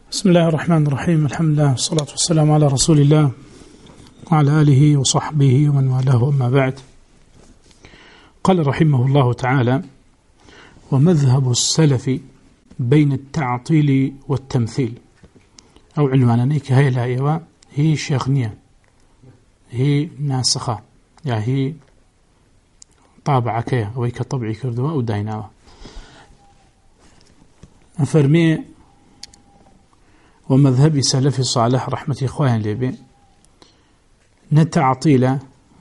بسم الله الرحمن الرحيم. الحمد لله والصلاة والسلام على رسول الله وعلى آله وصحبه ومن والاه، أما بعد. قال رحمه الله تعالى: ومذهب السلف بين التعطيل والتمثيل. أو عنوانانيك هاي الآية هي شيخنية، هي ناسخة، يعني هي طابعك أو كطبعي كردوا أو دايناوة. فرمي: ومذهب سلف صالح رحمة إخوان لبي نتعطيل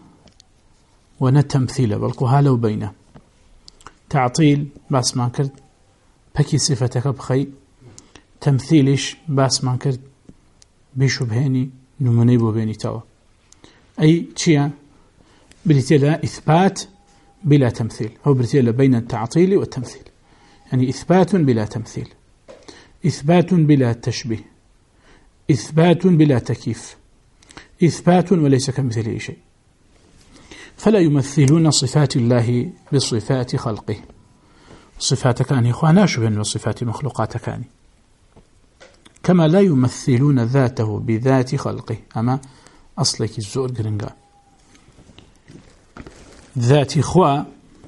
ونتمثيل، بلقوها لو بينه تعطيل باس ما كرد بكي صفتك بخي، تمثيلش باس ما كرد بيشو بهيني نمونيبو بيني توا. أي تشيا بريتيلا إثبات بلا تمثيل، أو بريتيلا بين التعطيل والتمثيل، يعني إثبات بلا تمثيل، إثبات بلا تشبيه، إثبات بلا تكييف، إثبات وليس كمثله شيء. فلا يمثلون صفات الله بصفات خلقه، صفات كاني إخوانا شبه وصفات مخلوقات كاني، كما لا يمثلون ذاته بذات خلقه. أما أصلك الزور قرنقا ذات إخوة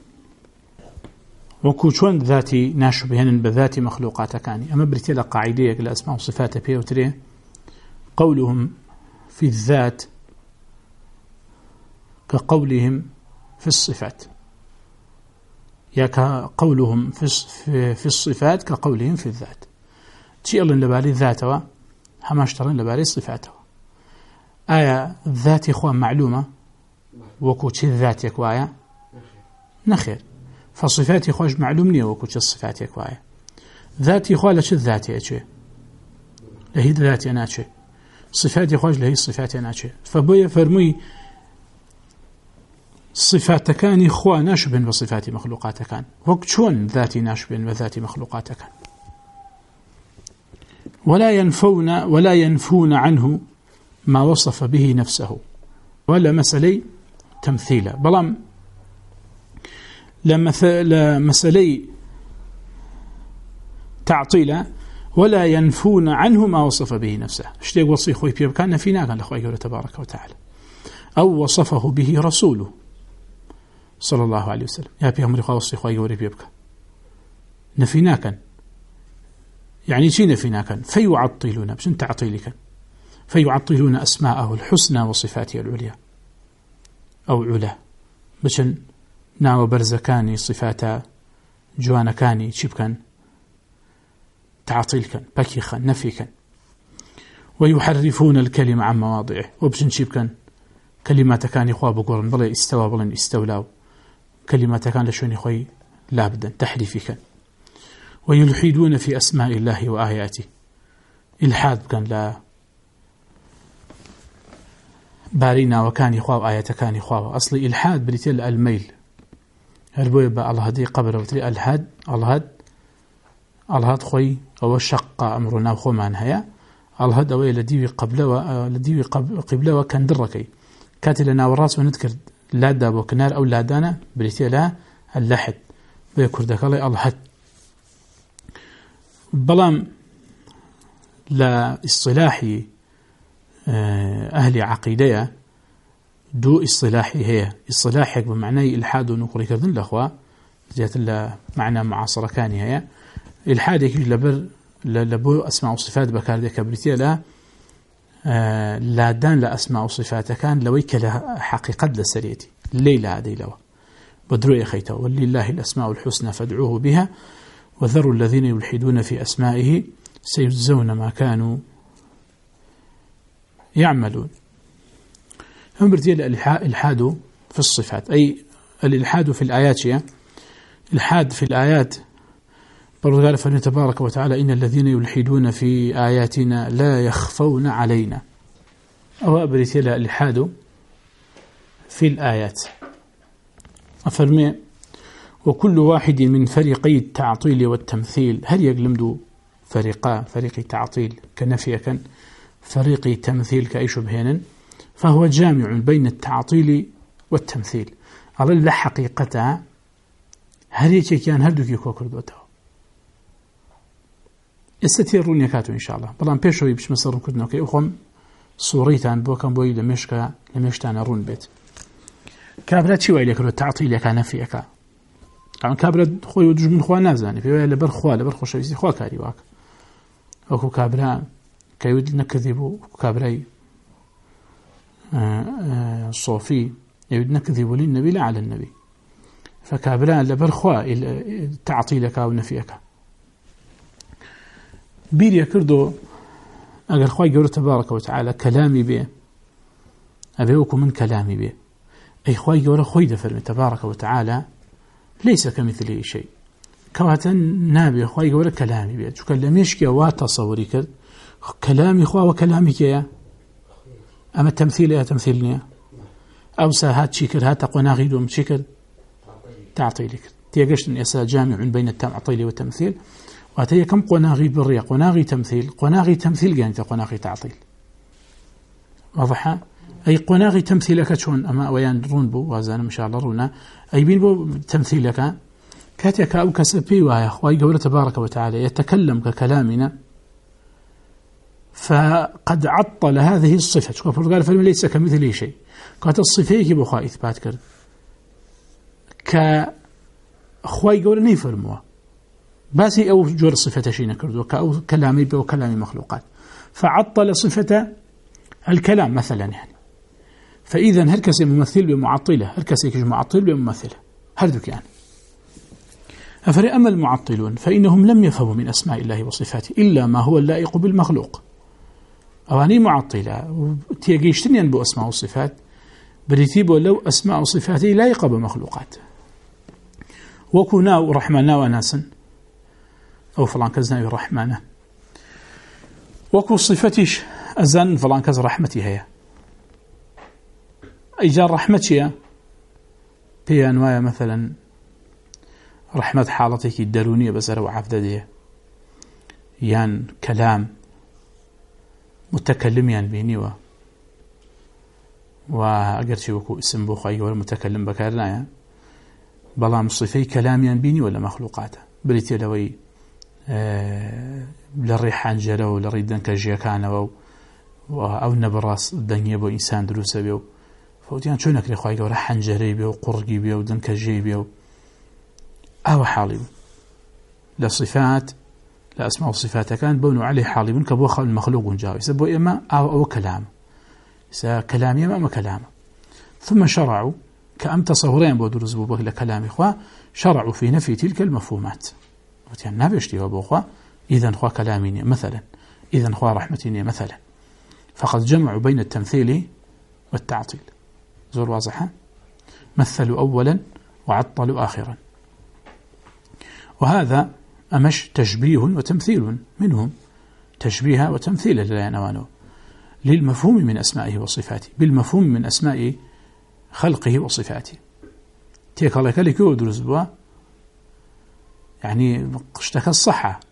وكوشون ذاتي ناشبهن بذات مخلوقات كاني. أما بريتيلا قاعدة الأسماء وصفات بيوتري قولهم في الذات كقولهم في الصفات، يا كقولهم في الصفات كقولهم في الذات. شيء الله لبالي ذاته هم اشترن لبالي صفاته. آية ذات إخوان معلومة وكوش الذات يكوايا نخير، فصفات خوش معلوم نيه وكوش الصفات يكوايا. ذاتي خوش لش الذات يكوي لهي ذات يناتشي، صفات خوش لهي الصفات يناتشي. فبويا فرمي صفات كان خوا ناشبن بصفات مخلوقات كان، وكشون ذاتي ناشبن بذات مخلوقات كان. ولا ينفون عنه ما وصف به نفسه، ولا مسألة تمثيلا، بلام لمسألة تعطيلا ولا ينفون عنه ما وصف به نفسه. اشتيق وصي خوي بيبكى نفينا كان لأخوي قوله تبارك وتعالى، أو وصفه به رسوله صلى الله عليه وسلم. يا بيامري خوي خوي قوله بيبكى نفينا كان، يعني شي نفينا كان فيعطلون بشن تعطيلك، فيعطلون أسماءه الحسنى وصفاته العليا أو علا، بشن ناو برزكاني صفاتا جوانكاني شبكا تعطيلكا بكيخا نفيكا. ويحرفون الكلمة عن مواضعه، وبشن شبكا كلمات كان خواب قرن بلا استوى بلا استولاو، كلمات كان لشوني خوي لابدا تحريفكا. ويلحدون في أسماء الله وآياته، إلحاد كان لا بارينا وكان خواب آيات كان خواب. أصلي إلحاد بريتيل الميل، هربوا يبقى الله هدي قبل وتري الهاد خوي أو شق أمرنا وخمان هيا الهاد أوي لديوي قبله وكان دركي كاتلنا وراس ونذكر لا داب وكنار أو لا دانا بريتيلا اللحد بيكور ذاك الله الهاد. بلام لا اصطلاحي أهل عقيدة دو اصطلاحي هي اصطلاحك بمعنى إلحاد ونقري كردن الأخوة زيادة الله معنى معاصرة كان هي إلحاد يكي لبو أسماء وصفات بكار ذاك بريتيا لا دان لا أسماء وصفات كان لويك لها حقيقة لسريتي الليلة هذه لوا بدرو يا خيته ولله الأسماء الحسنى فادعوه بها وذروا الذين يلحدون في أسمائه سيجزون ما كانوا يعملون. هم برتيل الإلحاد في الصفات، أي الإلحاد في الآيات. الإلحاد في الآيات برضو قال فإنه تبارك وتعالى إن الذين يلحدون في آياتنا لا يخفون علينا، أو برتيل الإلحاد في الآيات. أفرمي: وكل واحد من فريقي التعطيل والتمثيل، هل يقلمدوا فريق تعطيل كنفي كان فريق تمثيل كأي شبهين، فهو جامع بين التعطيل والتمثيل. على الله حقيقتها هل يكي كان هردوكي كوكردوته استثيرون يكاتو إن شاء الله بلان بيشوي بش مصر كدنا كي أخم صوريتان بوكم بوي لمشتان رون بيت كابرا شو اللي كله تعطيل كان فيك طبعا كابرا خوي ودج من خوا نازاني في لبر خوا لبر خوش بيسي خوا كاري واك أكو كابرا كيود نكذبوا كابراي صوفي يود نكذبوا للنبي لا على النبي فكابرا لبر خوا تعطيلك أو نفيك بيريا كردو أجر خواي جورة تبارك وتعالى كلامي به أبيوكم من كلامي به أي خواي جورة خوي دفر من تبارك وتعالى ليس كمثله شيء كواتا نابي خواي جورة كلامي به شو كلام يشكي وتصوري كد كلامي خوا وكلامك يا أما التمثيل يا تمثيلني أو ساهات شكر هات قناغيد ومشكر تعطيلك تيجشت يسا جامع بين التعطيل والتمثيل واتي كم قناغي بالريا قناغي تمثيل يعني قناغي تعطيل واضحة أي قناغي تمثيلك شون أما ويان رون بو وازان إن شاء الله رونا أي بين بو تمثيلك كاتيك أو كسبي ويا أخوي قوله تبارك وتعالى يتكلم ككلامنا فقد عطل هذه الصفة شوف قال فلم ليس كمثله شيء كانت الصفة يجب أخوة إثبات كرد كأخوي قوله نيفرموه باسي أو جور صفة شيء نكردو كأو كلامي وكلامي مخلوقات فعطل صفة الكلام مثلا يعني فإذا هركس ممثل بمعطلة هركس معطل بممثلة هردك يعني أما المعطلون فإنهم لم يفهموا من أسماء الله وصفاته إلا ما هو اللائق بالمخلوق أواني معطلة تيجيشتني أنبو أسماء وصفات بريتيبو لو أسماء وصفاته لائقة بمخلوقات وكنا رحمنا وناسا أو فلان كزنا برحمانه وكو صفتش أزن فلان كز رحمتي هي إيجار رحمتي هي أنواع مثلا رحمة حالتك الدرونية بسر وعفددية يان كلام متكلم يان بيني وأقرتي وكو اسم بوخي ولا متكلم بكارنا بلا مصفي كلام يان بيني ولا مخلوقاته بريتي لوي للريحان جلو لريدن كجيكان أو نبراس الدنيا بو إنسان دروسة بيو فوتيان شونك لخواي قورا حنجري بيو قرقي بيو دن كجي بيو أو حالي لصفات لأسماء وصفات كان بونوا عليه حالي كبو خال المخلوق جاو يسبو إما أو كلام يسا كلامي أما كلام ثم شرعوا كأم تصورين بودرز بوبك لكلام إخوة شرعوا في نفي تلك المفهومات يعني نابشتي وبوخوا إذن خوا كلامي مثلا إذن خوا رحمتي مثلا فقد جمعوا بين التمثيل والتعطيل زور واضحة مثلوا أولا وعطلوا آخرا وهذا أمش تشبيه وتمثيل منهم تشبيه وتمثيل للعنوانه للمفهوم من أسمائه وصفاته بالمفهوم من أسماء خلقه وصفاته تيك الله كالك ودرس بوا يعني اشتكى الصحة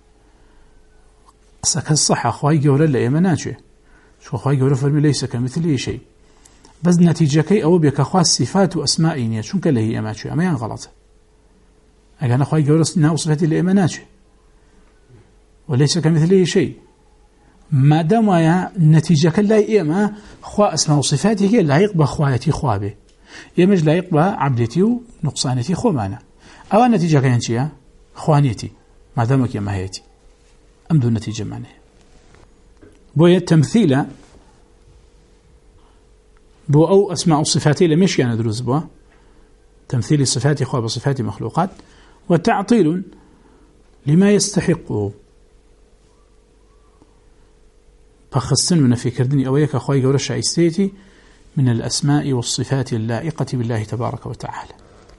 قصك الصحة خواهي قولا لأيمناتي شو خواهي قولا فرمي ليس كمثله شيء بس نتيجة كي أو بيك خواهي الصفات وأسمائي شنك اللي هي أماتي أما غلط أنا خواهي قولا سنة وصفاتي لأيمناتي وليس كمثله شيء ما دام نتيجة كلا إما خواهي أسماء وصفاتي هي لا يقبى خواهيتي خوابه يمج لا يقبى عبدتي ونقصانتي خوانا أو النتيجة كانت خوانيتي ما دامك يا ماهيتي أمدو النتيجة معناه بوية تمثيل بو أو أسماء صفاتي لمش يعني دروز بوا تمثيل صفاتي خواب بصفات مخلوقات وتعطيل لما يستحقه فخصن من في كردني أويك أخوي قولش عيستيتي من الأسماء والصفات اللائقة بالله تبارك وتعالى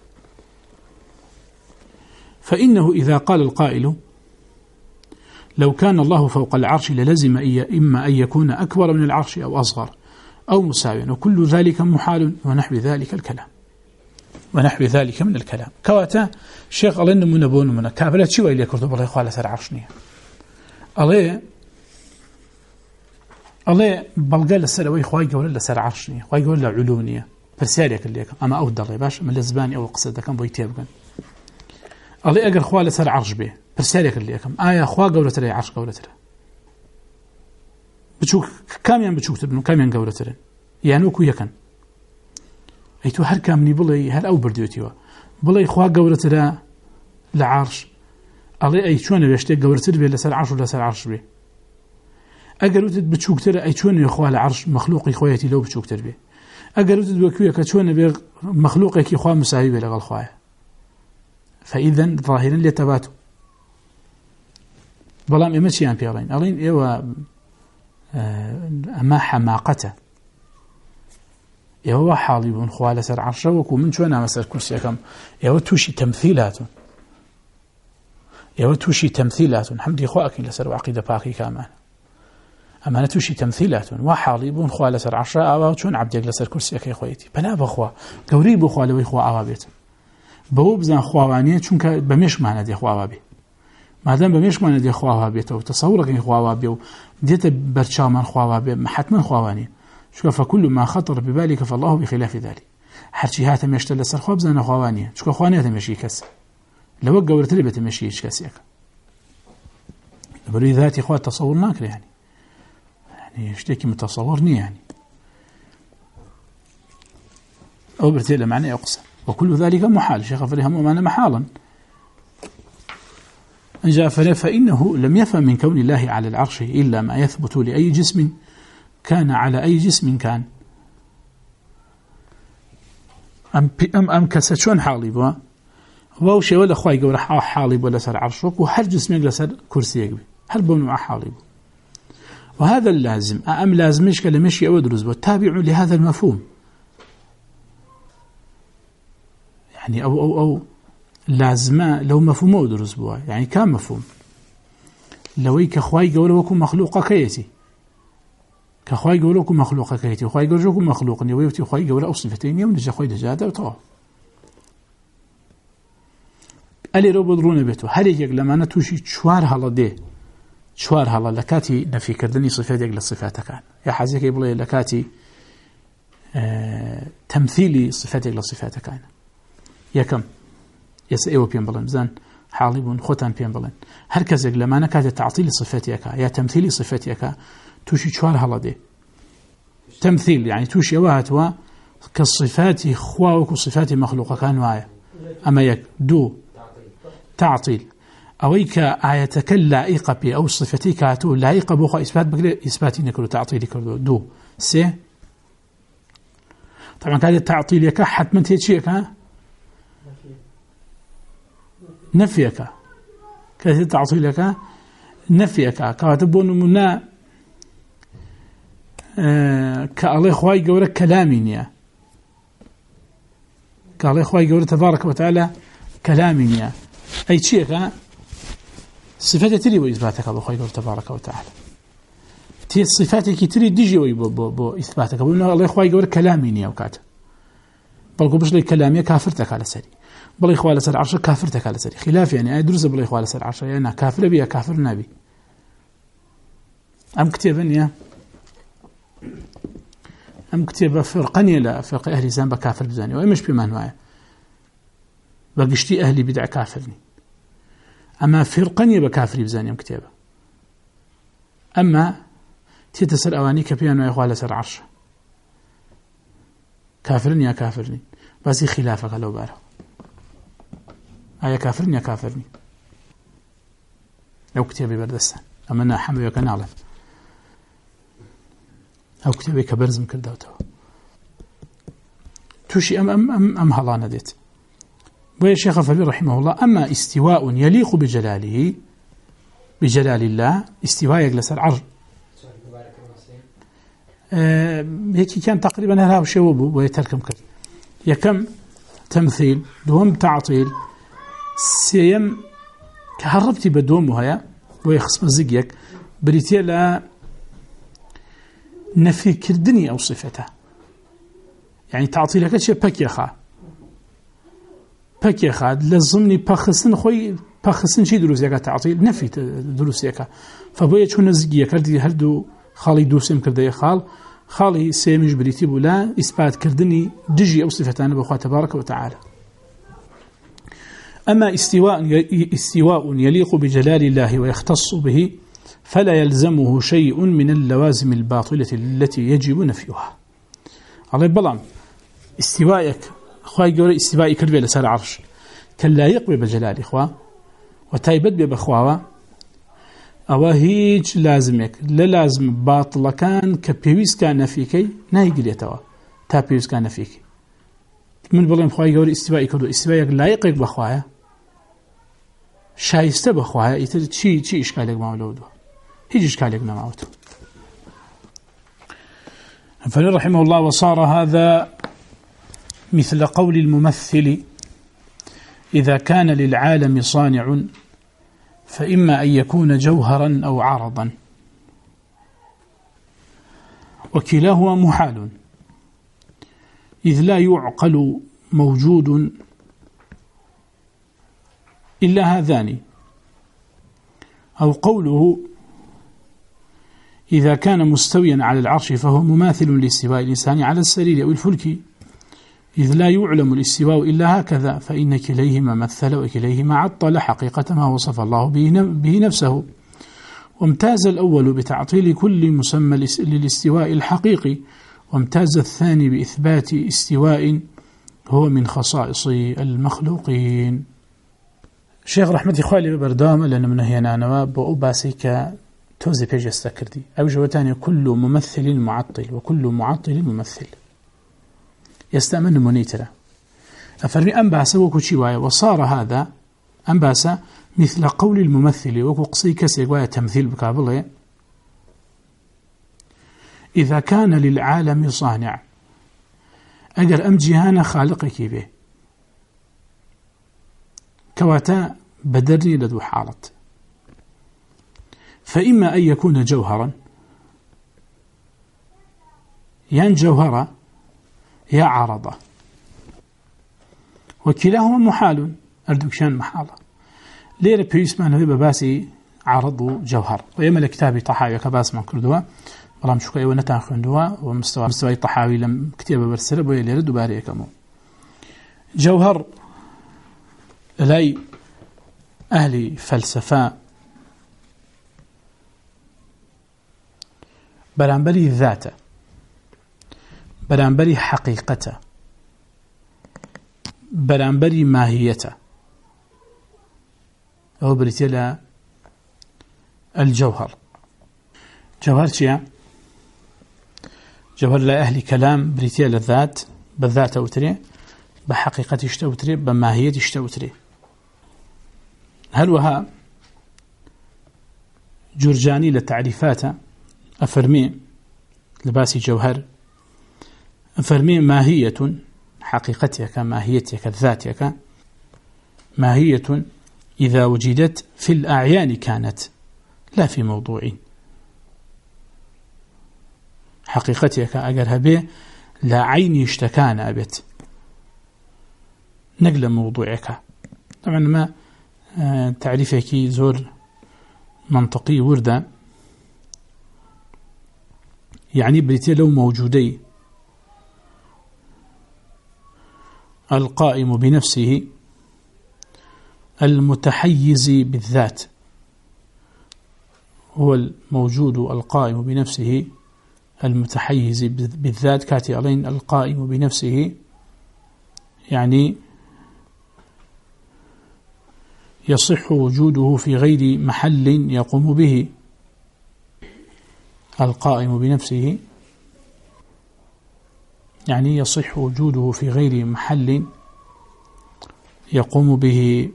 فإنه إذا قال القائل لو كان الله فوق العرش للزم إما أن يكون أكبر من العرش أو أصغر أو مساويا وكل ذلك محال ونحو ذلك الكلام ونحو ذلك من الكلام كواتا الشيخ الله إنه منبون من كابلات شوى اللي كرتب الله يخوال سر عرشني الله بلقال السلوي خواي قول له سر عرشني خواي قول له علونية فرسالك اللي أما أود الله باش من الزباني أو قصده كان بيتيب كان الله أجر خوال سر عرش به برسالك اللي أكم آية خوا قولة لي عرش قولة له بتشوك كاميان بتشوك تبنو كاميان قولة له يعني وكو يكن أي تو هر كامني بلي هر أو برديوتيوا بلي خوا قولة له لعرش الله أي شون بيشتى قولة له لسر عرش ولا سر عرش به أجر وتد بتشوك ترى أي شون يخوال عرش مخلوق خواتي لو بتشوك ترى به أجر وتد وكويا كشون بيغ مخلوق كي خوا مساوي بلغ خوايا فإذا ظاهرا ليتباتوا بلام إمشيان بيرين ألين إيوا أما حماقته إيوا حالي بون خوالة سر عرشه وكو من شونا مسر كرسي كم إيوا توشي تمثيلات إيوا توشي تمثيلات حمدي خواكين لسر وعقيدة باقي كامان أما نتوشي تمثيلات وحالي بون خوالة سر عرشه أوا شون عبدك لسر كرسي كي خويتي بنا بخوا قريب خوا لوي خوا أوابيت بەوە بزان خواوانیە چونکە بەمێشمانە دێ خواوا بێ مادام بەمێشمانە دێ خواوا بێتەوە تەسەوڕەکەی خواوا بێ و دێتە بەرچاومان خواوا بێ حتما خواوانیە چونکە فكل ما خطر ببالك فالله بخلاف ذلك هەرچی هاتە مێشتە لەسەر خوا بزانە خواوانیە چونکە خوا ناتە مێشی کەس لەوە گەورەتر بێتە مێشی هیچ کەسێکە بەروی ذاتی خوا تەسەوڕ ناکرێ يعني شتێکی متەسەوڕ نییە يعني ئەو برتێ لە معنای ئەو قسە وكل ذلك محال شيخ فريهم ومعنى محالا إن جاء فإنه لم يفهم من كون الله على العرش إلا ما يثبت لأي جسم كان على أي جسم كان أم كسشون حالي واو شيء ولا خواي قول حالي ولا سر عرشك وهر جسم يقل سر كرسي يقبي هل بون حالي وهذا اللازم أم لازمش كلمشي أو دروز والتابع لهذا المفهوم يعني أو لازمة لو مفهوم درس بوا يعني كان مفهوم لو كخواي جولوكم مخلوق كيتي كخواي جولوكم مخلوق كيتي وخواي جولوكم مخلوق نيويتي خواي جول أو صفتين يوم نجا خواي دجاجة وطاع ألي رو بدرون بيته هل يجي لما نتوشي شوار هلا ده شوار هلا لكاتي نفي كردني صفات يجل الصفات كان يا حزيك يبلي لكاتي تمثيلي صفات يجل الصفات كان يكم يسأيو بين بلن بزان حالي بون خوتان بين بلن هر كزك لما نكات تعطيل صفاتك يا تمثيل صفاتك توشي شوار هلا دي تمثيل يعني توشي واهتوا كالصفات خواوك وصفات مخلوقة كان وايا أما يك دو تعطيل أويك آياتك اللائقة بي أو صفتيك هاتو لائقة بوخا إثبات بقل إثباتي نكرو تعطيلي كردو دو سي طبعا كان التعطيل يكا حتما تيتشيك ها نفيك كذا تعطيلك نفيك كاتبون منا كالله خواي جورة كلامينيا كالله خواي جورة تبارك وتعالى كلامينيا أي شيء صفات تري وإثباتك الله خواي جورة تبارك وتعالى تي صفاتك تري ديجي ويبو إثباتك بقولنا الله خواي جورة كلامينيا وكاته بلقوا بش لي كلامي كافرتك على سري بل إخوة سر عشر كافرتك على سري خلاف يعني أدرس بل إخوة سر عشر يعني كافر بيا كافر نبي أم كتابني أم كتاب فرقني لا فرق أهل زين بكافر بزاني وإمش بمعنى بقشتي أهلي بدع كافرني أما فرقني بكافر بزاني أم كتابه أما تيتسر أواني كبيان وإخوة سر عشر كافرني يا كافرني بس خلافك لو باره أي كافرني يا كافرني أو كتابي بردستان أما أنا حمد وكان أعلم أو كتابي كبرزم كردوته توشي أم هلانا ديت ويا شيخ فلي رحمه الله أما استواء يليق بجلال الله استواء يجلس العرض هيك كان تقريبا هذا الشيء ويتركم كذا يكم تمثيل دوم تعطيل سيم كهربتي بدوم وهي ويخصم زقيك بريتي لا نفي كردني أو صفتها يعني تعطيلك شيء بكيخا لازمني بخسن خوي بخسن شيء دروسيك تعطيل نفي دروسيك فبويا شو نزقيك هردو خالي دوسم كردي خالي سيمج بريتي بولا إثبات كردني دجي أو صفتان بأخوة تبارك وتعالى أما استواء يليق بجلال الله ويختص به فلا يلزمه شيء من اللوازم الباطلة التي يجب نفيها. الله بلام استوائك خواهي قولي استوائي كربي لسار عرش كلا يقبي بجلال إخوة وتايبت ببخواوة أو هيج لازمك لا لازم باطل كان كبيويس كان نفيكي ناي قليتوا تا بيويس كان نفيكي من بلام خواهي قولي استوائي كردو استوائك لا يقبي بخوايا شايسته بخوايا يتر چی اشكالك معولوده هيج اشكالك نمعوته. فلن رحمه الله وصار هذا مثل قول الممثل إذا كان للعالم صانع فإما أن يكون جوهرا أو عرضا وكلاهما محال إذ لا يعقل موجود إلا هذان. أو قوله إذا كان مستويا على العرش فهو مماثل لاستواء الإنسان على السرير أو الفلك إذ لا يعلم الاستواء إلا هكذا فإن كليهما مثل وكليهما عطل حقيقة ما وصف الله به نفسه. وامتاز الأول بتعطيل كل مسمى للاستواء الحقيقي وامتاز الثاني بإثبات استواء هو من خصائص المخلوقين. الشيخ رحمة خوالي ببردام لأن من هنا نواب وأباسيك توزي بيج استكردي أو جوتاني كل ممثل معطل وكل معطل ممثل يستأمن منيترة أفرمي أنباسة وكوشي وايا وصار هذا أنباسة مثل قول الممثل وكوقصي كسي وايا تمثيل بكابله إذا كان للعالم صانع أجر أم جهانا خالقك به كواتا بدرني لدو حالت فإما أن يكون جوهرا ين جوهرة يا عارضة وكلاهما محال أردوكشان محالة ليرة بيسمان هذي بباسي عرض جوهر ويما لكتابي طحاوي كباس من كردوا والله شكاية ونتان خندوا ومستوى طحاوي لم كتابة برسلة بويا ليرة دوباري كمو جوهر لي أهل فلسفة برانبري ذاته برانبري حقيقته برانبري ماهيته أو بريتيلا الجوهر. جوهر شيء جوهر لا أهل كلام بريتيلا الذات بالذات أوتري بحقيقة اشتوتري بماهية اشتوتري. هل وها جرجاني للتعريفات أفرمي لباسي جوهر أفرمي ماهية حقيقتك ماهيتك ذاتك ماهية إذا وجدت في الأعيان كانت لا في موضوع حقيقتك أجرها به لا عين اشتكان أبت نقل موضوعك. طبعا ما تعريفك زور منطقي وردة يعني بريتي لو موجودي القائم بنفسه المتحيز بالذات هو الموجود القائم بنفسه المتحيز بالذات كاتي علين القائم بنفسه يعني يصح وجوده في غير محل يقوم به. القائم بنفسه يعني يصح وجوده في غير محل يقوم به.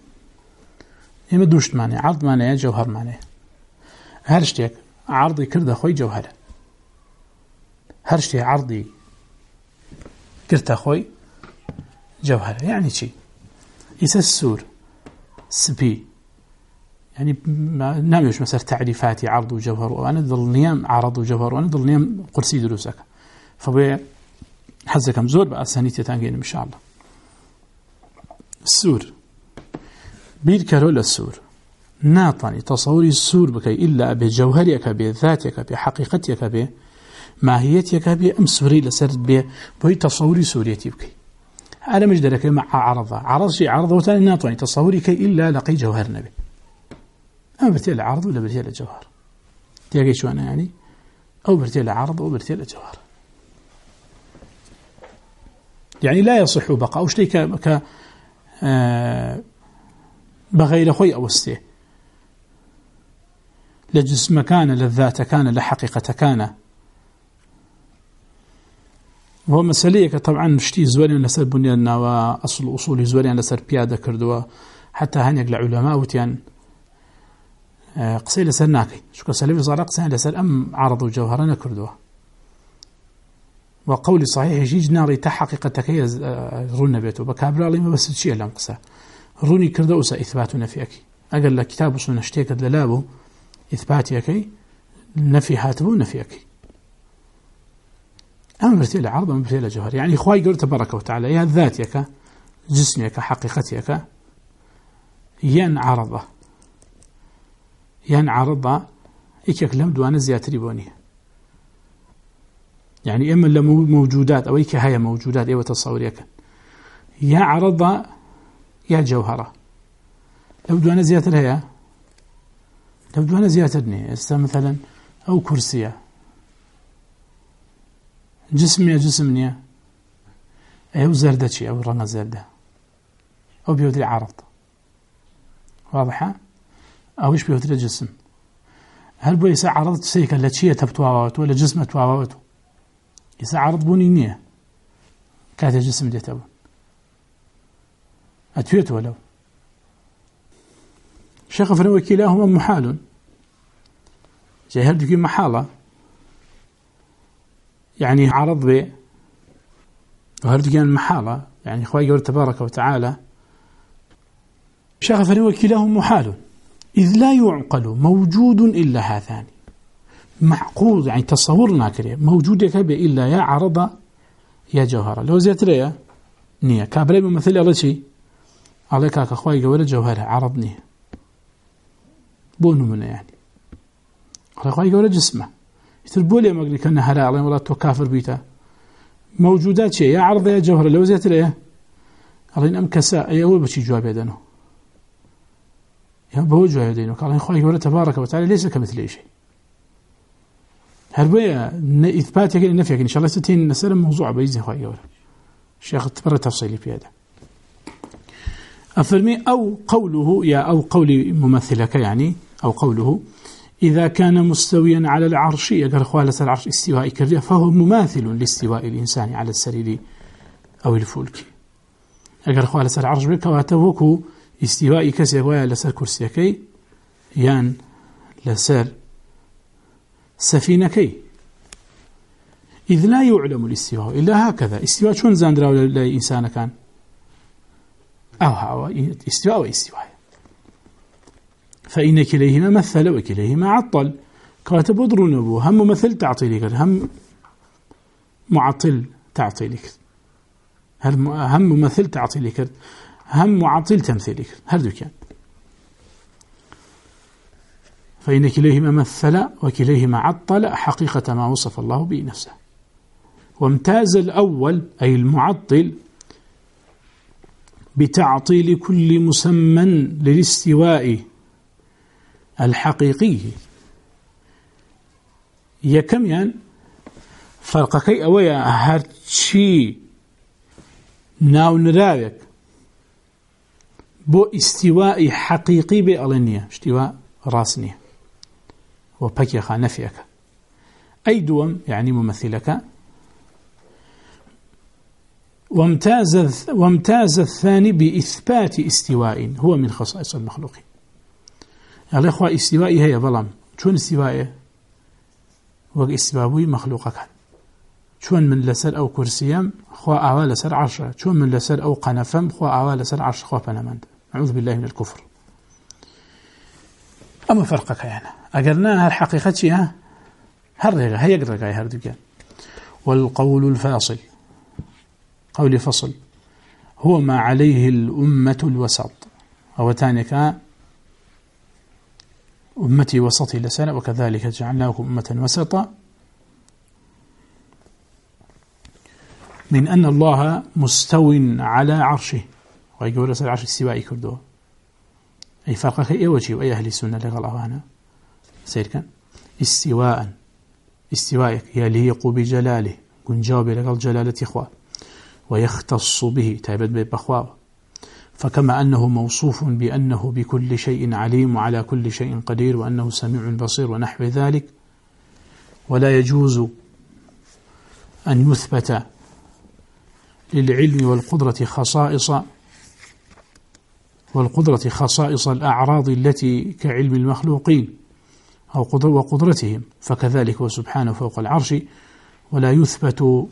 يمدوش معنى عرض معنى جوهر معنى هرشتك عرضي كرده خوي جوهر هرشتك عرضي كرده خوي جوهر يعني شي إسا السور سبي يعني ناميوش مثلا تعريفاتي عرض وجوهر وأنا ظل نيام عرض وجوهر وأنا ظل نيام قرسي دروسك فبي حزكم زور بقى سنيتي تانجين إن شاء الله. السور بيد كرول السور ناطني تصوري السور بكي إلا بجوهرك بذاتك بحقيقتك بماهيتك بأمسوري لسرد به بوي تصوري سوريتي بكي أنا مجدرك مع عرض شيء عرضه وتاني ناطوني تصوري كي إلا لقي جوهر نبي أما برتيل عرض ولا برتيل جوهر تيجي شو أنا يعني أو برتيل عرض أو برتيل جوهر يعني لا يصح بقاء أو شيء بغير خوي أو استيه لجسم كان للذات كان لحقيقة كان وهو مسألة طبعا مشتي زوالي لسر بنياننا وأصل أصول زوالي لسر بيادة كردوا حتى هنيق العلماء وتيان قصي لسر ناكي شو كسلفي صار قصي لسر أم عرضوا جوهرنا كردوا وقولي صحيح يجي ناري تحقيقة تكيز رون بيته بكابر الله ما بس شيء لهم قصة روني كردوا إثبات نفيك أقل لك كتاب وصلنا اشتيك دلابه إثباتك نفي هاتبه نفيك أما برتيل عرض أما برتيل جوهر يعني إخوائي قول تبارك وتعالى يا ذاتك جسمك حقيقتك ينعرض إيكك لم دوانا زياتري بوني يعني إما موجودات أو إيك هاي موجودات إيوة تصوريك يا عرض يا جوهرة لو دوانا زياتر هيا لو دوانا زياترني مثلا أو كرسية جسمني أو زردتشي أو رنا زردة أو بيودري عرض واضحة أو إيش بيودري جسم هل بو يسا عرض سيكا لتشية تبتواوات ولا جسم تواوات يسا عرض بوني نية كاتا جسم دي تبون أتويت ولو شيخ فرنوي كلاهما محال جاي هل تكون محالة يعني عرض به وهل تكون محالة يعني إخوائي قول تبارك وتعالى شيخ فرنوي كلاهما محال إذ لا يعقل موجود إلا هذان معقول يعني تصورنا كريه موجود يكبه إلا يا عرض يا جوهرة لو زيت ليه نية كابري بمثل الله شيء عليك أخوائي قول جوهرة عرض نية بونو منه يعني أخوائي قول جسمه يتربولي مقلي كأنه هلا عليهم ولا توكافر بيته موجودات شيء يا عرض يا جوهرة لو زيت ليه علينا أم كساء أي أول بشي جواب يدنه بوجه يدينه قال إخواني قوله تبارك وتعالى ليس كمثله شيء هربية إثبات يكين نفي إن شاء الله ستين نسأل موضوع بإذن إخواني قوله الشيخ تبرر تفصيلي في هذا أفرمي أو قوله يا أو قولي ممثلك يعني أو قوله إذا كان مستويا على العرش يقول إخواني العرش استواء كريه فهو مماثل لاستواء الإنسان على السرير أو الفلك يقول إخواني العرش بكواتبوكو استواء كسي ويا لسر كرسيكي يان لسر سفينكي إذ لا يعلم الاستواء إلا هكذا استواء شون زاندرا للإنسان كان أو استواء واستواء فإن كليهما مثل وكليهما عطل كاتب أضرون أبو هم ممثل تعطيلك هم معطل تعطيلك هم ممثل تعطيلك هم معطل تمثيلك هل كان فإن كليهما مثل وكليهما عطل حقيقة ما وصف الله به نفسه وامتاز الأول أي المعطل بتعطيل كل مسمى للاستواء الحقيقي يكم يعني فرق كي أويا هرشي ناو نراويك بو استواء حقيقي بألنية استواء راسنية وبكيخ نفيك أي دوم يعني ممثلك وامتاز الثاني بإثبات استواء هو من خصائص المخلوقين يعني إخوة استوائي هي ظلام شون استوائي واستواء مخلوقك شون من لسر أو كرسيام خوا أعوى لسر عرشة شون من لسر أو قنفم خوا أعوى لسر عرش خوا بنامند أعوذ بالله من الكفر أما فرقك يعني أقرناها الحقيقة شيء هرقة هي قرقة هردقان والقول الفاصل قول فصل هو ما عليه الأمة الوسط أو تانك أمتي وسطي لسنة وكذلك جعلناكم أمة وسطا من أن الله مستو على عرشه ويقول لسر عرش استوائي كردوه أي فرقك أي وجه وأي أهل السنة لغلوانا سير كان استوائك يليق بجلاله كن جواب لغل جلالة إخوة ويختص به تابد ببخواه فكما أنه موصوف بأنه بكل شيء عليم وعلى كل شيء قدير وأنه سميع بصير ونحو ذلك ولا يجوز أن يثبت للعلم والقدرة خصائص الأعراض التي كعلم المخلوقين وقدرتهم فكذلك هو سبحانه فوق العرش ولا يثبت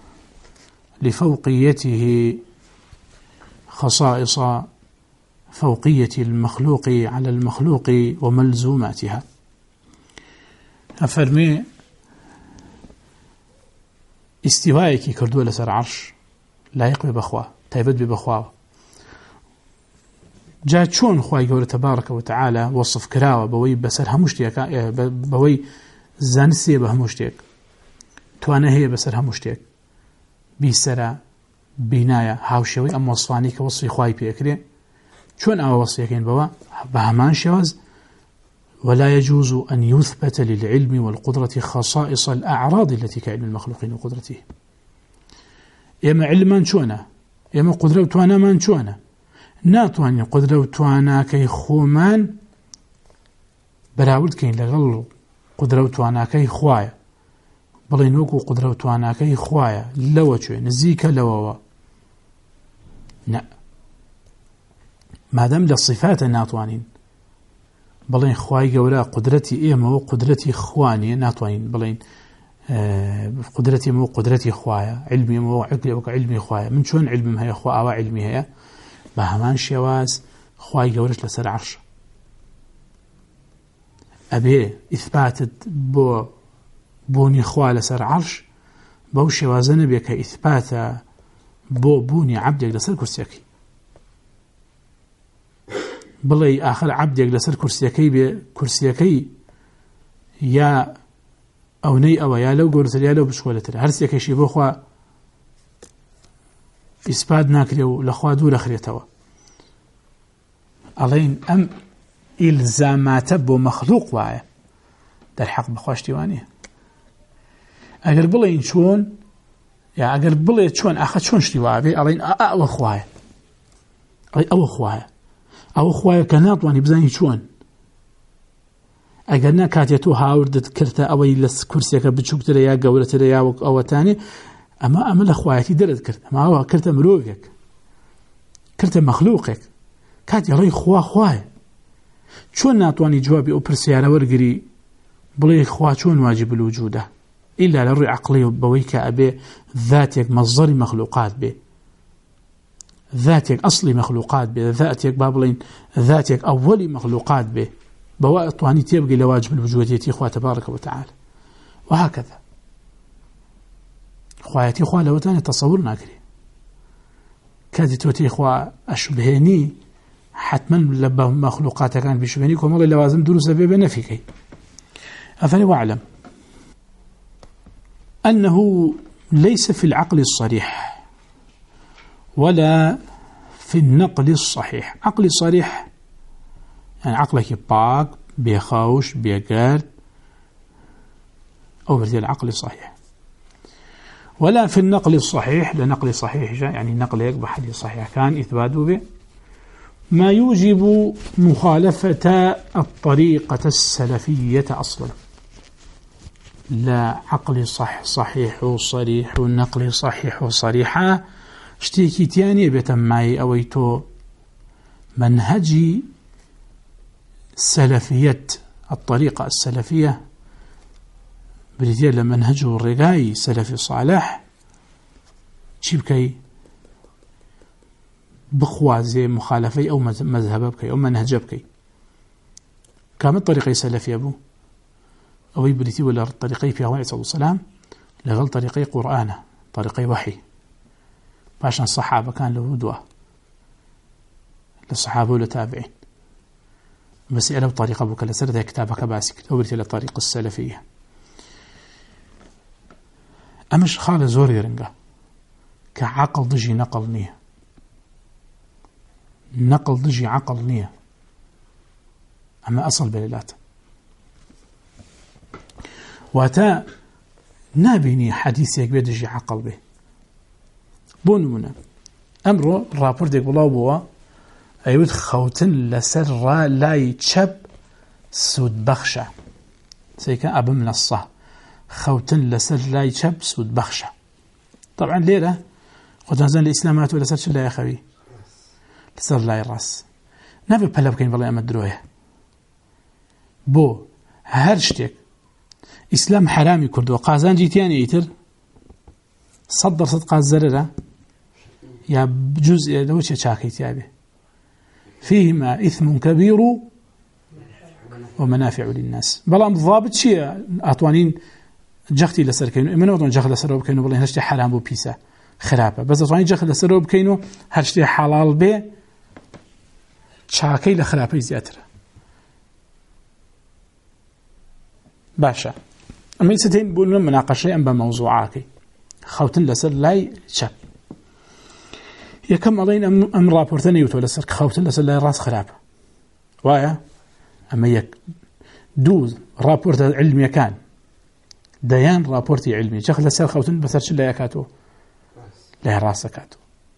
لفوقيته خصائص فوقية المخلوق على المخلوق وملزوماتها أفرمي استوائك كردو لسر عرش لا يقبل بخواه تايبد ببخواه جاء شون خواهي قوله تبارك وتعالى وصف كراوة بوي بسر همشتيك بوي زانسية بهمشتيك توانا هي بسر همشتيك بيسرا بناية هاوشوي أم وصفاني كوصفي خواهي بيكري شون أو وصفيكين بوا بهمان شواز ولا يجوز أن يثبت للعلم والقدرة خصائص الأعراض التي كعلم المخلوقين وقدرته إما علمان شونا إما قدرة توانا من شونا ناتواني قدرة توانا كي خومان براود كين لغل قدرة توانا كي خوايا بلينوكو قدرة توانا كي خوايا لو شوي نزيك لو لا ما دام للصفات ناتوانين بلين خواي قولا قدرتي إيما وقدرتي خواني ناتوانين بلين قدرتي مو قدرتي خوايا علمي مو علمي خوايا من شون علمي هي خوايا وعلمي هي بهمان شواز خواي قولش لسر عرش أبي إثباتت بوني خوا لسر عرش بو شوازن بيك إثبات بوني عبدك لسر كرسيكي بلي آخر عبدك لسر كرسيكي يا أو ني أو يا لو قرت يا لو بشولتر هرسيكي شي بو خوا إثبات ناكريو لخوا دور أخريتوا ألين أم إلزامات بو مخلوق واعي در حق بخواش ديوانيه أقل بلين شون يا أقل بلين شون أخذ شون شتوابي ألين أو خوايا ألين أو خوايا كانت واني بزاني شون أقلنا كاتيتو هاوردت كرتا أوي لس كرسيك بتشوكتر يا قولتر يا أو تاني أما لخوايتي درد كرت أما هو كرت مروقك كرت مخلوقك كات يري خوايا شون ناتواني جوابي أو برسيارة ورقري بلي خوا شون واجب الوجوده إلا للري عقلي بويك أبي ذاتك مصدر مخلوقات به ذاتك أصلي مخلوقات به ذاتك بابلين ذاتك أولي مخلوقات به بواء طواني تيبقي لواجب الوجودية إخوة تبارك وتعالى وهكذا إخواتي إخوة لو تاني تصورنا كري كادي توتي إخوة أشبهني حتما لبا مخلوقات كان بشبهني كم الله لوازم دروس بنفيكي أفني وأعلم أنه ليس في العقل الصريح ولا في النقل الصحيح عقل صريح يعني عقلك باق بيخوش بيقارد أو في العقل الصحيح ولا في النقل الصحيح لنقل صحيح يعني نقل يقبح حديث صحيح كان إثباته به ما يوجب مخالفة الطريقة السلفية أصلا لا عقل صحيح وصريح والنقل صحيح وصريحة اشتيكي تاني بتمعي أويتو منهجي سلفية الطريقة السلفية بريدير لمنهجه الرقاي سلفي صالح شبكي بخوازي مخالفي أو مذهب بكي أو منهج بكي كام الطريقة سلفية أبو أو يبريتي ولا الطريقي في عليه الصلاة والسلام لغل طريقي قرآن طريقي وحي باشا الصحابة كان له دعاء للصحابة والتابعين بس إلى طريقة أبوك لسرد كتابك باسك أو بريتي للطريقة السلفية أمش خالد زوري رنقا كعقل دجي نقل نية، نقل دجي عقل نية، أما أصل بليلات واتا نابيني حديث يكبير دجي عقل به. بونمنا أمره رابور ديك بلاو بوا أيود خوتن لسر لاي تشب سود بخشة سيكا أبا من الصح خوتن لسر لاي تشب سود بخشة. طبعا ليلة خدنا زين الإسلامات ولا سر لا يا خوي لسر لاي الراس نبي بلا بكين والله أمد درويه بو هرشتك إسلام حرامي كردو قازان جيتياني يتر صدر صدق الزررة يا بجزء دوش شاكي تيابه فيهما إثم كبير ومنافع للناس. بلام ضابط شيء أطوانين جختي لسر كينو من أطوان جخ لسر بكينو بالله هرشتي حرام بو بيسا خرابة بس أطوانين جخ لسر بكينو هرشتي حلال به شاكي لخرابة زيادة باشا. أما يستين بقولنا مناقشة أم بموضوعاكي خوتن لسر لاي شاب يكم علينا أم رابورتين يوتو لسر خوتن لسر لاي راس خراب وايا. أما يك دوز رابورت علمي كان ديان رابورتي علمي شخ لسر خوتن بسرش لا يكاتو لا راس كاتو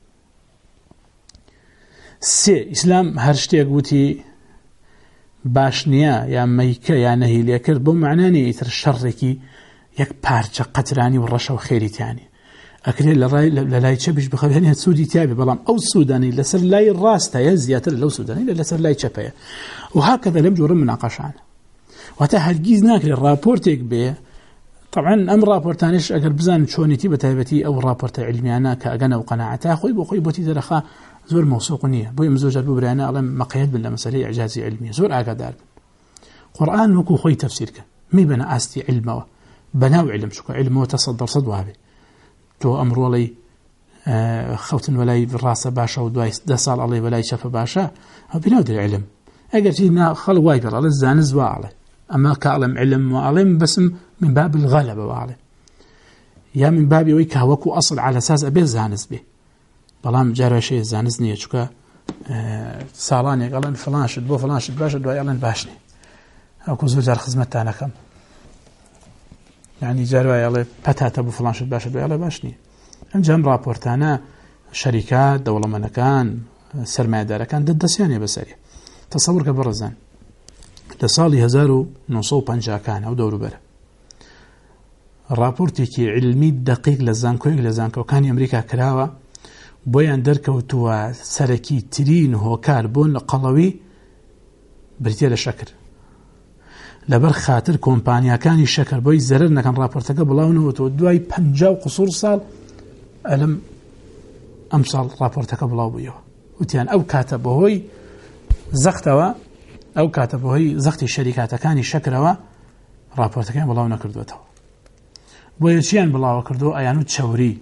سي إسلام هرشتي قوتي باشنيا يا ميكا يا نهي ليكر بو معناني يتر الشركي يك بارجة قتراني والرشا وخيري تاني أكري للاي تشبش بخبيرني هتسودي تابي بلام أو السوداني لسر لاي الراستا يزياتر لو سوداني لسر لاي تشبايا وهكذا لم جور مناقش عنه وحتى هالجيز ناكل الرابورتيك به. طبعا أم رابورتانيش أقل بزان شونيتي بتابتي أو رابورت علمي أنا كأجنا وقناعته أخوي بأخوي بوتي درخا زور موثوقنية بوي مزوج البوبريانا ألم مقيد بالله مسألة إعجازي علمية زور أقدار قرآن مكو خوي تفسيرك مي بنا أستي علمه بناو علم شكو علمه تصدر صدوها به تو أمر ولي خوتن ولاي بالراسة باشا ودواي دسال علي ولاي شاف باشا بناو دي العلم أقل جينا خل وايبر على الزانز وعلي أما كعلم علم وعلم بس من باب الغلبة وعلي يا من باب ويكه وكو أصل على أساس أبي زانز به بلام جاري شيء زانزني شكا سالاني قالن فلان شد بو فلان شد باشا دواي قالن باشني أكو زوجار خدمت أنا كم يعني جاري قالن بتاتا بو فلان شد باشا دواي قالن باشني أم جام رابورتانا شركات دولة منكان سرمایه دارەکان دەستیانێ بەسەری تەسەوڕ کە بەڕێزان لە ساڵی 1950 کان ئەو دەوروبەرە راپۆرتێکی علمی دقیق لە زانکۆیەک لە زانکۆکانی ئەمریکا کراوە بۆیان دەرکەوتووە سەرەکی ترین هۆکار بوون لە قەڵەوی بریتیە لە شەکر لەبەر خاتر کۆمپانیاکانی شەکر بۆی زەرەر نەکەن راپۆرتەکە بڵاونەوەتەوە دوای 50 قسوور ساڵ ئەلم ئەم ساڵ راپۆرتەکە بڵاو بوویەوە وتیان ئەو کاتە بەهۆی زەختەوە ئەو کاتە بەهۆی زەختی شەریکاتەکانی شەکرەوە راپۆرتەکەیان بڵاو نەکردوێتەوە بۆیە چیان بڵاوە کردو ئەیان و چەوری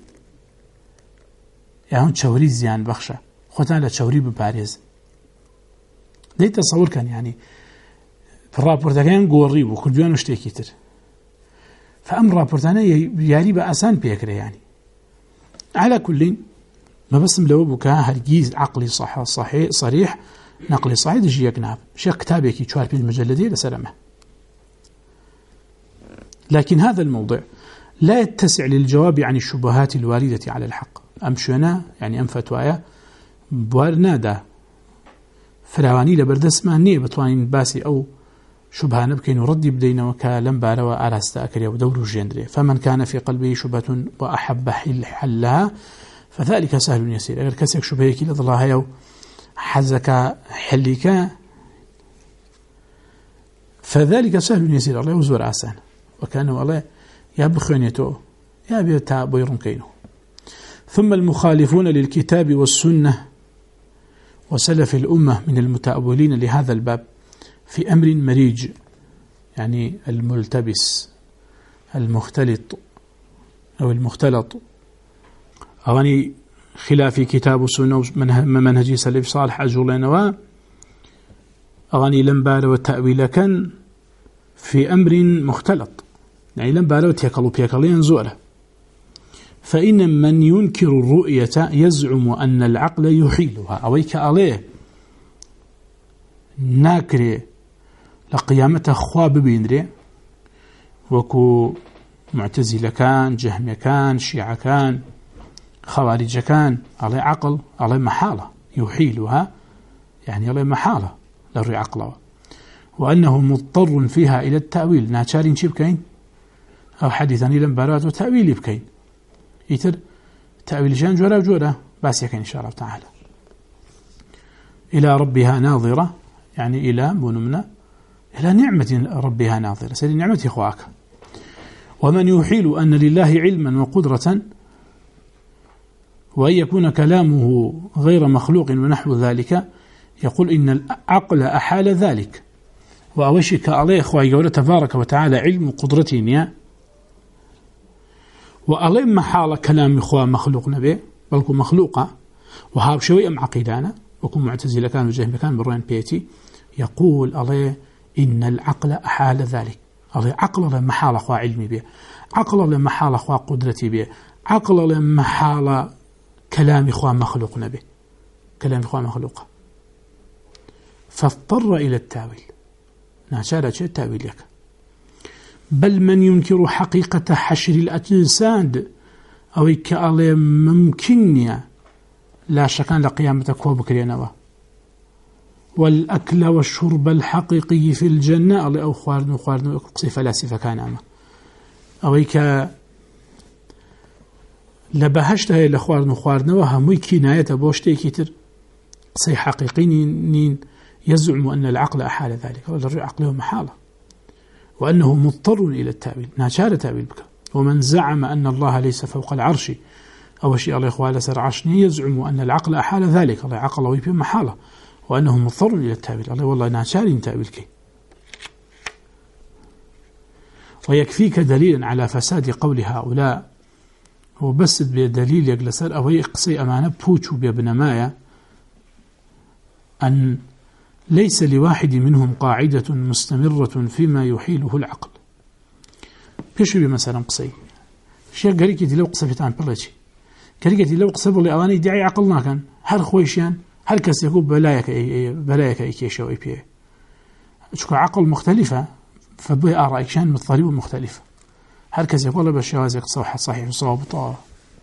یان چەوری زیان بەخشە خۆتان لە چەوری بپارێزن دەی تەسەوڕکەن یعنی راپۆرتەکەیان گۆڕی بوو کردویان و شتێکی تر فەم راپۆرتانە یاری بە ئاسان پێکرێ یانی على كل ما بسم لو بكا هرجيز عقلي صحيح صريح نقلي صحيح دجي يقناب شيخ كتابك 4 المجلدين لسلامه لكن هذا الموضوع لا يتسع للجواب عن الشبهات الواردة على الحق أمشنا يعني أم فتوايا بوارنادا فراواني لبردس ما نية بتوانين باسي أو شبهة نبكين وردي بدينا وكالم باروا أراستا أكريا ودور جندري فمن كان في قلبه شبهة وأحب حلها فذلك سهل يسير أجر كسك شبهك لله يو حزك حلك فذلك سهل يسير الله وزور عسان وكانه الله يا بخونيته يا بيتا بيرون كينه ثم المخالفون للكتاب والسنة وسلف الأمة من المتأولين لهذا الباب في أمر مريج يعني الملتبس المختلط أو المختلط أغني خلاف كتاب والسنة منهجي سلف صالح أجولين أغني لمبار والتأويل كان في أمر مختلط يعني لمبار وتيكلوا بيكلين زوره فإن من ينكر الرؤية يزعم أن العقل يحيلها أويك عليه ناكري لقيامة خواب بيندري وكو معتزلة كان جهمية كان شيعة كان خوارج كان عليه عقل عليه محالة يحيلها يعني عليه محالة للري عقله وأنه مضطر فيها إلى التأويل ناتشارين شي بكين أو حديثا إلى مبارات وتأويل بكين يتر تأويل جان جورا وجورا بس يكين إن شاء الله تعالى إلى ربها ناظرة يعني إلى بنمنا إلى نعمة ربها ناظرة سيدي نعمة إخواك ومن يحيل أن لله علما وقدرة وأن يكون كلامه غير مخلوق ونحو ذلك يقول إن العقل أحال ذلك وأوشك عليه أخوة يقول تبارك وتعالى علم قدرتين وألم محال كلام إخوة مخلوق نبي بلكو مخلوقة وهاب شوي أم عقيدانا وكم معتزلة كان وجهم كان بروين بيتي يقول عليه إن العقل أحال ذلك عليه عقل محال أخوة علمي به عقل محال أخوة قدرتي به عقل محال كلام إخوة مخلوق نبي كلام إخوة مخلوقة فاضطر إلى التاويل ناشارة شيء التاويل لك بل من ينكر حقيقة حشر الأجساد أو كأله ممكن لا شك أن لقيامتك هو بكرينوا والأكل والشرب الحقيقي في الجنة أو خوارن قصي فلاسفة كان أما أو لبهشتها إلى خوارن وهمي كناية بوشتي كتر قصي حقيقي نين يزعم أن العقل أحال ذلك والرأي عقله محالة وأنه مضطر إلى التأويل ناشار تأويل بك ومن زعم أن الله ليس فوق العرش أو شيء الله إخوة لسر عشني يزعم أن العقل أحال ذلك الله عقله ويبين محالة وأنه مضطر إلى التأويل الله والله ناشار تأويلك ويكفيك دليلا على فساد قول هؤلاء وبس بدليل يجلسر أو يقصي أمانة بوتشو بابن مايا أن ليس لواحد منهم قاعدة مستمرة فيما يحيله العقل بيشو بمثلا قصي الشيخ قريكي لو قصة فتان بلاتي قريكي لو قصة بلي أواني دعي عقلنا كان هر خويشيان هر كس يقول بلايك إيكيشا وإيبيه شكو عقل مختلفة فبه آرائكشان من الطريق مختلفة هر كس يقول بالشوازي قصة صحيح وصواب طاوة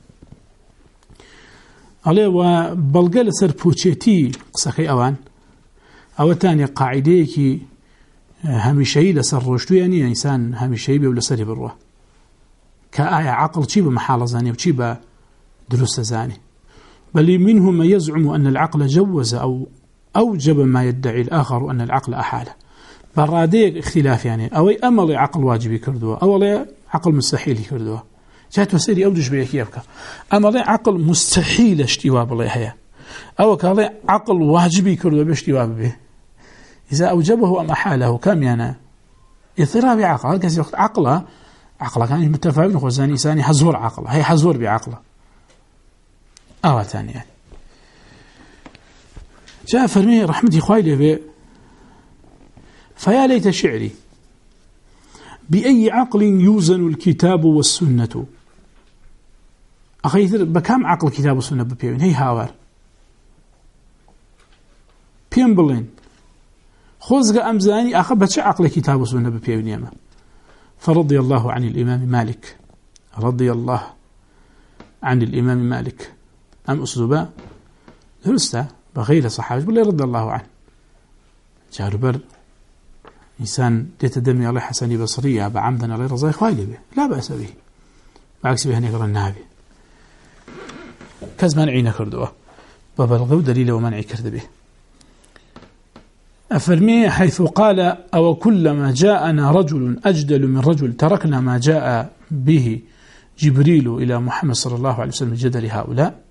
عليه وبلغل سر بوچيتي قصة كي أوان أو تاني قاعدة كي هميشي لسر رشدو يعني إنسان هميشي بي ولا سري بروه كآية عقل شي بمحالة زاني وشي بدروس زاني بل منهم من يزعم أن العقل جوز أو أوجب ما يدعي الآخر أن العقل أحاله براديك اختلاف يعني أو أمل عقل واجبي كردوه أو عقل مستحيل كردوه جات وسيري أوجش بيك يبكى أمل عقل مستحيل اشتواب الله هيا أو كان عقل واجبي كردوه باشتواب به إذا أوجبه أم أحاله كم يعني اضطراب عقل كذا عقله كان متفاهم خوزاني إنسان حزور عقله هي حزور بعقله أو ثاني يعني جاء فرمي رحمتي خوالي به فيا ليت شعري بأي عقل يوزن الكتاب والسنة أخي بكم عقل الكتاب والسنة ببيون هي هاور بيمبلين خوزق أمزاني أخبت عقل الكتاب والسنة ببيون يما فرضي الله عن الإمام مالك رضي الله عن الإمام مالك أم أسلوبا درسته بغير صحابة بل رضي الله عنه جاربر إنسان يتدمي عليه حسني بصرية بعمدنا غير رضي خوالي به لا بأس به بعكس به نقر النابي كز منعين كردوه وبلغوا دليل ومنع كرد به أفرمي حيث قال أو كلما جاءنا رجل أجدل من رجل تركنا ما جاء به جبريل إلى محمد صلى الله عليه وسلم جدل هؤلاء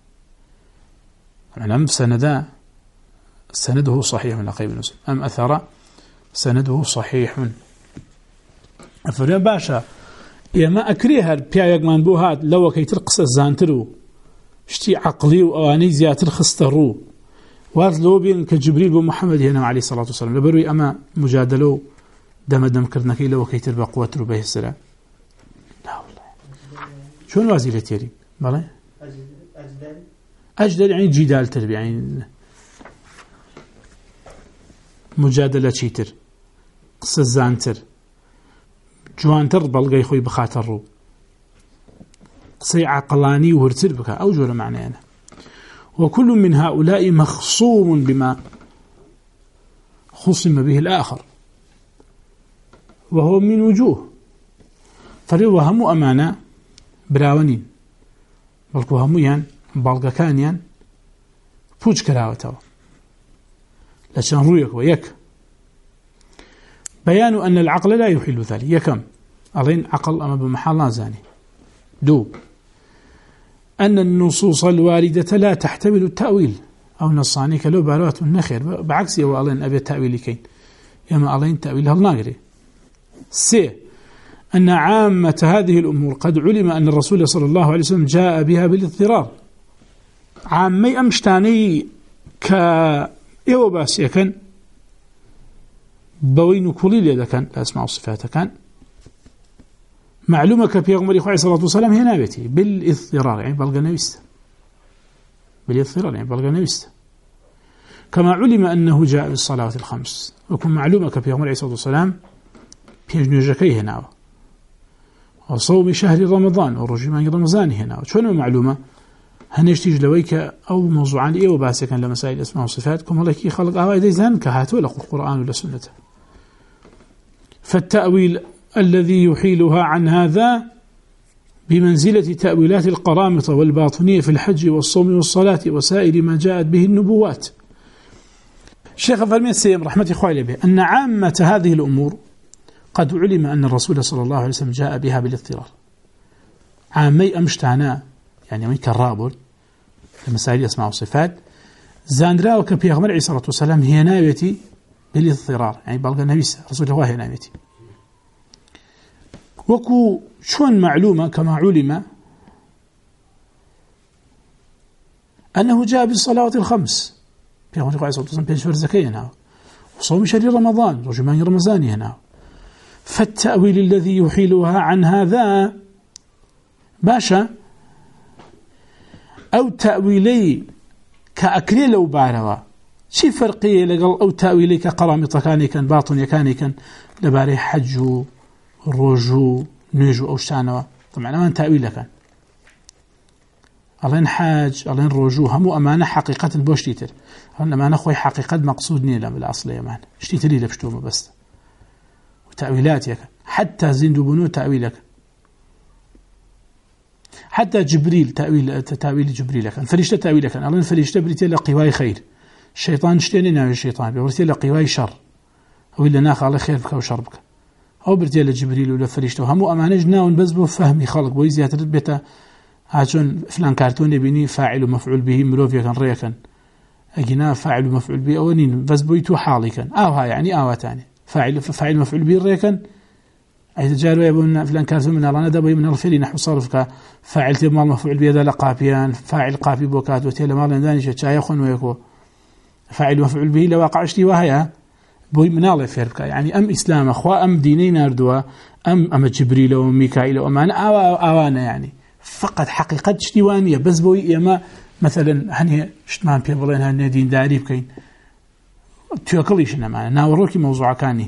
أم سنده صحيح من لقيب المسلم أم أثر سنده صحيح أفرمي باشا يا ما أكريها بيا يقمان بوهات لو كي ترقص الزانترو اشتي عقلي وأني زياتر خسترو واز لو بين كجبريل ومحمد هنا عليه الصلاة والسلام لبروي أما مجادلو دم كرنكي لو كي تربى قوة به السلام لا والله شون وازي لتيري بله أجدل يعني جدال تربي يعني مجادلة شيتر قصة زانتر جوانتر بلغي خوي بخاطر رو قصي عقلاني وهرتر بك أو جور معنى أنا وكل من هؤلاء مخصوم بما خصم به الآخر وهو من وجوه فريو هم أمانة براونين بلكو هميان بلغا كانيان فوج كراوتوا لشان رويك ويك بيان أن العقل لا يحل ذلك يكم أظن عقل أما بمحل زاني دو أن النصوص الواردة لا تحتمل التأويل أو نصاني كلو بارات النخير بعكس يو أظن أبي التأويل كين يما أظن تأويل هالناقري أن عامة هذه الأمور قد علم أن الرسول صلى الله عليه وسلم جاء بها بالاضطرار عامي أمشتاني كإيو باسيا كان بوين كليل إذا كان الأسماء والصفات كان معلومة كبيغمر عليه الصلاة والسلام هي نابتي بالاضطرار يعني بلغ نويست بالاضطرار يعني بلغ نويست كما علم أنه جاء بالصلاة الخمس وكم معلومة كبيغمر عليه الصلاة والسلام بيجنجكي هنا وصوم شهر رمضان ورجمان رمضان هنا شو معلومة هنشتيج لويك أو موضوعان إيه وباسك كان لمسائل الأسماء والصفات كم الله كي خلق إذا زان كهات ولا القرآن ولا سنة فالتأويل الذي يحيلها عن هذا بمنزلة تأويلات القرامطة والباطنية في الحج والصوم والصلاة وسائر ما جاءت به النبوات. الشيخ فرمي السيم رحمة إخوائي به أن عامة هذه الأمور قد علم أن الرسول صلى الله عليه وسلم جاء بها بالاضطرار عامي أمشتانا يعني أمي كالرابر المسائل الأسماء والصفات زاندرا وكبيغمر عليه الصلاة والسلام هي نابتي بالاضطرار يعني بلغ النبي رسول الله هي نابتي وكو شون معلومة كما علم أنه جاء بالصلاة الخمس بيغمر عليه الصلاة والسلام بيشفر زكاة هنا وصوم شهر رمضان رجمان رمضان هنا فالتأويل الذي يحيلها عن هذا باشا أو تأويلي كأكلي لو باروا شي فرقية لقل أو تأويلي كقرامطة كاني كان باطن كاني كان لباري حج رجو نيجو أو شانوا طبعا ما تأويل كان ألين حاج ألين رجو همو أمانة حقيقة البوشتيتر أمانة خوي حقيقة مقصود نيلا بالأصل يمان اشتيتري لبشتومه بس وتأويلات يكن حتى زندو بنو تأويلك حتى جبريل تأويل جبريل كان فريشته تأويل كان الله فريشته بريتي لقواي خير الشيطان اشتني ناوي الشيطان بريتي لقواي شر أو إلا ناخ على خير بك وشر بك أو بريتي لجبريل ولا فريشته همو أمانج ناون بس بفهمي خلق ويزيات ربته عشان فلان كرتون يبيني فاعل ومفعول به مروفيا كان ريا كان أجينا فاعل ومفعول به أولين بس بيتو حالي كان ها يعني تاني فاعل مفعول به ريا كان إذا جاروا يبون فلان كرتون من الله ندبوا من الفعل نحو صرفك فاعل تبغى مفعول به ذا لقابيان فاعل قابي بوكات وتيلا مال دانيش شاي خن ويكو فاعل مفعول به لواقعشتي وهي بوي من الله فيرك يعني أم إسلام أخوة أم دينين أردوا أم جبريل وميكائيل وأمان أوانا يعني فقط حقيقة شتوانية بس بوي يما مثلا هني شتمان بيبلين هني دين داري بكين تيوكليش نما ناوروكي موضوع كاني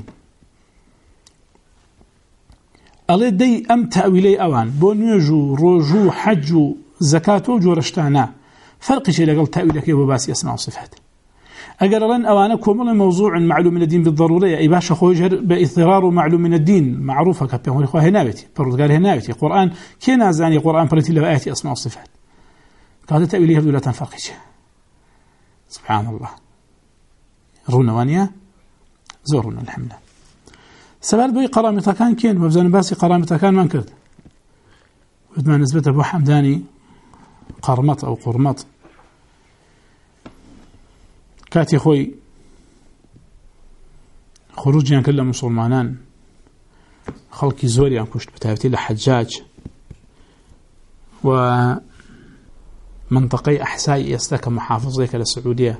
الله دي أم تأويلي أوان بونيجو روجو حجو زكاة جورشتانا فرق شيء لقل تأويلك يبو باسي أسماء وصفات أقل لن أوانا كومل موضوع معلوم من الدين بالضرورية أي باشا خوجر بإضطرار معلوم من الدين معروفة كبيرون إخوة هنابتي برد قال هنابتي قرآن كي نازاني قرآن بريتي لآياتي أسماء وصفات كهذا تأويلي يبدو لا تنفرق شيء سبحان الله رونا وانيا زورنا الحمد لله سبال بوي قرامطة كان كين وبزان باسي قرامطة كان ما انكرت ودما نسبته بو حمداني قرمط أو قرمط كاتي خوي خروجيان كلا مسلمانان خلقي زوري كشت بتاعتي لحجاج ومنطقي أحسائي يستكى محافظيك للسعودية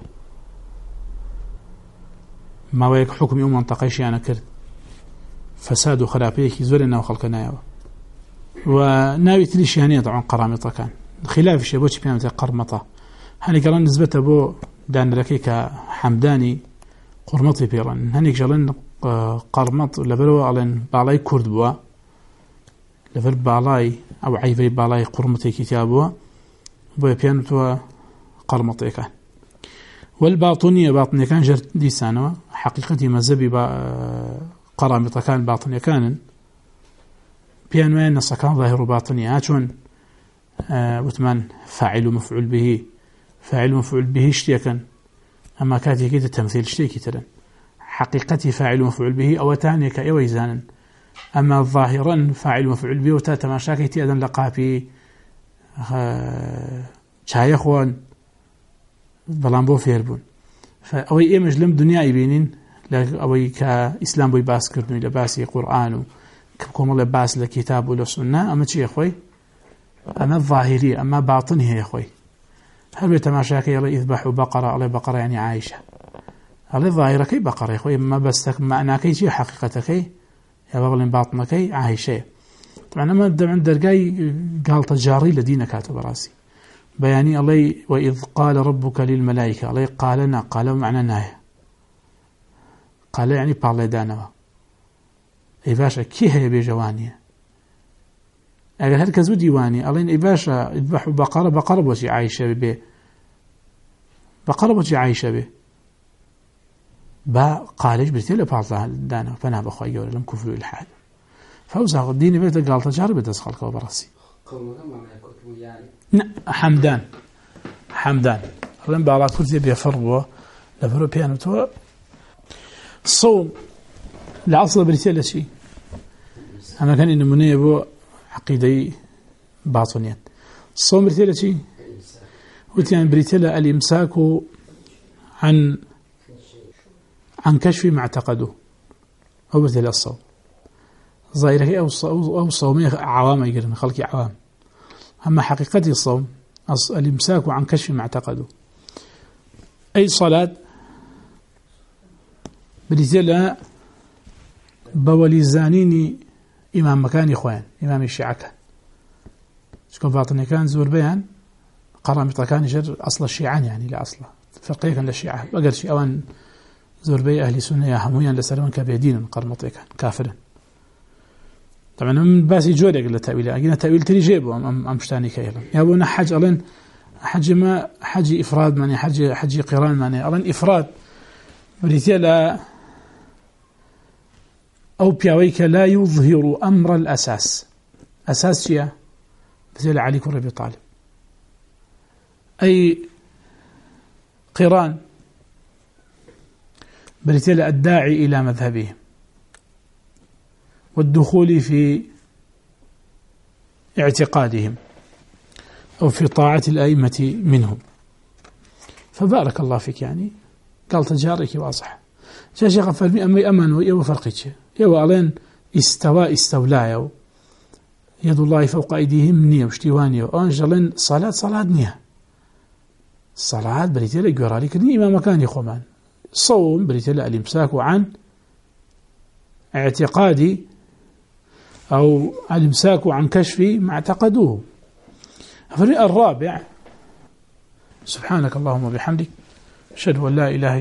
ما ويك حكم يوم منطقي شي أنا كرت فساد وخرابيك زوري أنه خلقنا يوا وناوي تليشيانية طبعا قرامطة كان خلاف شيء بوش بيان قرمطة هني قالن نسبته بو دان ركيك حمداني قرمطي بيران هني قالن قرمط لبرو علن بالاي كرد بوا لبر بالاي أو عيفي بالاي قرمطي كتابوا بو بيان تو قرمطي كان والباطنية باطنية كان جر ديسانوا حقيقتي مذهبي قرامطة كان باطنية كان بيان وين نص كان ظاهر باطنية هاتون وثمان فاعل ومفعول به فاعل ومفعول به اشتيكا أما كاتي كده تمثيل اشتيكي ترى حقيقتي فاعل ومفعول به أو تاني كأيويزانا أما ظاهرا فاعل ومفعول به وتاتا ما شاكيتي أذن لقابي شايخوان بلانبو فيربون فأوي إيمج لم دنيا يبينين أوي كإسلام بي باس كردوني لباسي قرآن كبكم الله باس لكتاب ولا سنة أما شيء أخوي أما الظاهرية أما باطنها يا أخوي هل بيتماشاك يلا يذبح بقرة على بقرة يعني عايشة على ظاهرة كي بقرة يا أخوي ما بس معنى كي شيء حقيقتك يا بغل باطنك عايشة طبعا أما عند درجاي قال تجاري لدينا كاتب راسي بياني الله وإذ قال ربك للملائكة الله قالنا قالوا معنى ناية قال يعني بالدانوا أي باشا كي هي بجوانية أجل هالكذب ديواني الله أي باشا يذبح بقرة بوشي عايشة به بقرة بوشي عايشة به با قالج برتيله بالدانوا فأنا بخوي جول لم كفوا الحال فوزع الدين بيت قال تجارب تدخل كوبراسي حمدان لم بعرف كل بيفروا لفروا بيانو الصوم العصر بريتيلا شيء أما كان إنه مني أبو عقيدة باطنيا الصوم بريتيلا شيء قلت يعني بريتيلا الإمساك عن كشف ما اعتقدوه أو بريتيلا الصوم ظاهره أو صومية عوام يقولون خلقي عوام أما حقيقة الصوم الإمساك عن كشف ما اعتقدوه أي صلاة بريتيلا بولي زانيني إمام مكاني خوان إمام الشيعة كان شكون باطني كان زور بيان قرامطة كان يجر أصل الشيعان يعني لا أصله فرقية كان للشيعة وقال شيء أوان زور بي أهل سنة يا حمويا لسلمان كبيدين قرامطة كان كافرا طبعا من باسي جوري قال التأويل أجينا تأويل تري جيبه أم شتاني كيلا يا أبونا حج ألين حج ما حج إفراد ماني حج قران ماني ألين إفراد بريتيلا أو بياويك لا يظهر أمر الأساس أساس شيء مثل علي كن ربي طالب أي قران بريتيلا الداعي إلى مذهبهم والدخول في اعتقادهم أو في طاعة الأئمة منهم فبارك الله فيك يعني قال تجارك واضح جاء شيخ فالمي أمي أمنوا يو فرقتش يو ألين استولا يد الله فوق أيديهم نية واشتوانية وأنجلين صلاة نية الصلاة بريتيلا جورالي كني إمام مكان يخومان صوم بريتيلا الإمساك عن اعتقادي أو الإمساك عن كشف ما اعتقدوه الفريق الرابع سبحانك اللهم وبحمدك أشهد أن لا إله